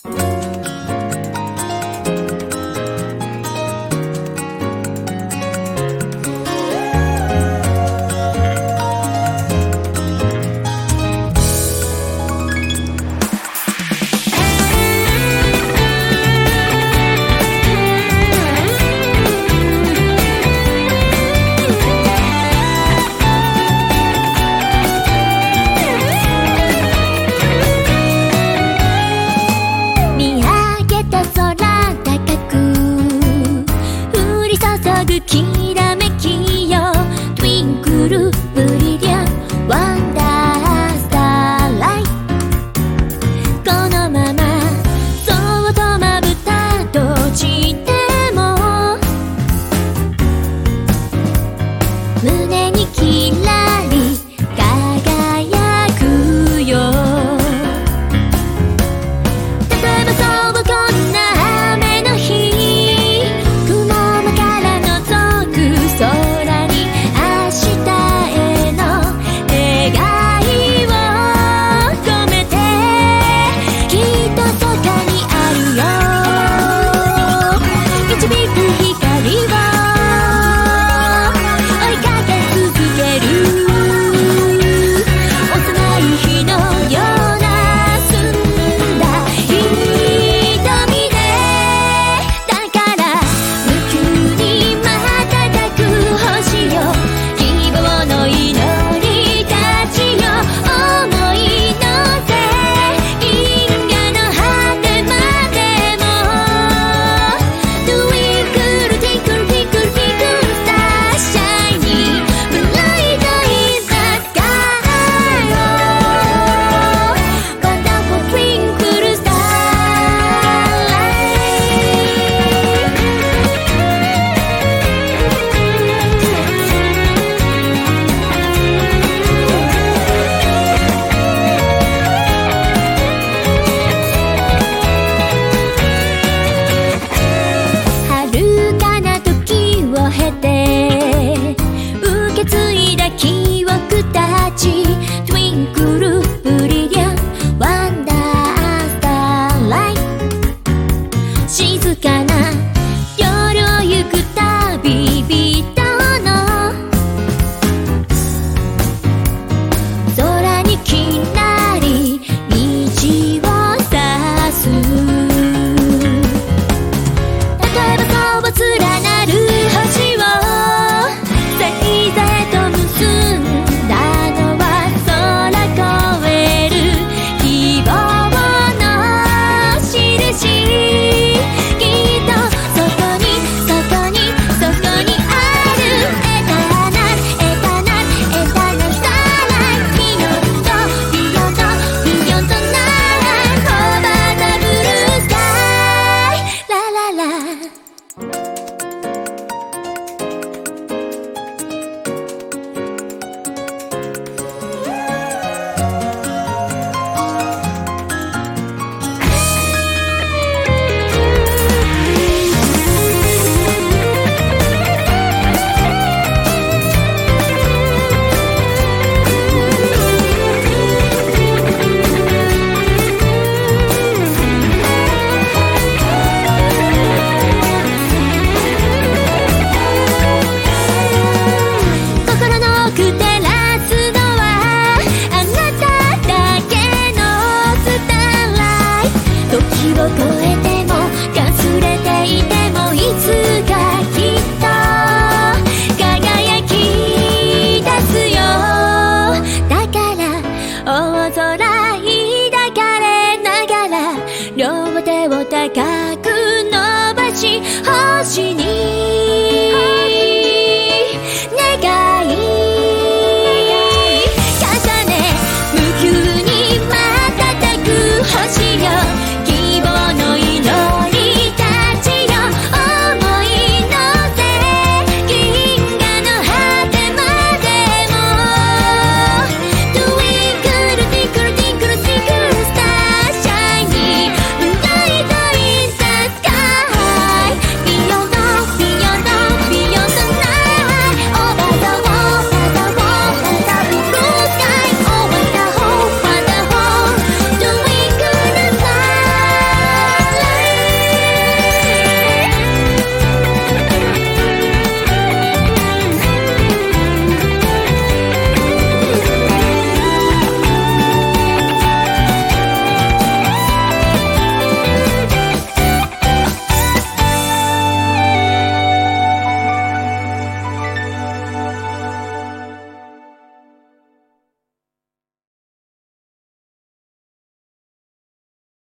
きらめきよ Twinkle Brilliant Wonder Starlight このままそっとまぶた閉じても胸にキラリ輝くよ例えばそうこんな雨の日記憶たち Twinkle Brilliant Wonder Starlight 静かな夜を行く旅人の空にきらり虹を差す例えばそう連なる星を星座へと結んだのは空越える希望の印きっとそこにあるエターナルスターライトビヨンドなら Over the blue sky ラララ時を超えてもかすれていてもいつかきっと輝き出すよだから大空抱かれながら両手を高く伸ばし星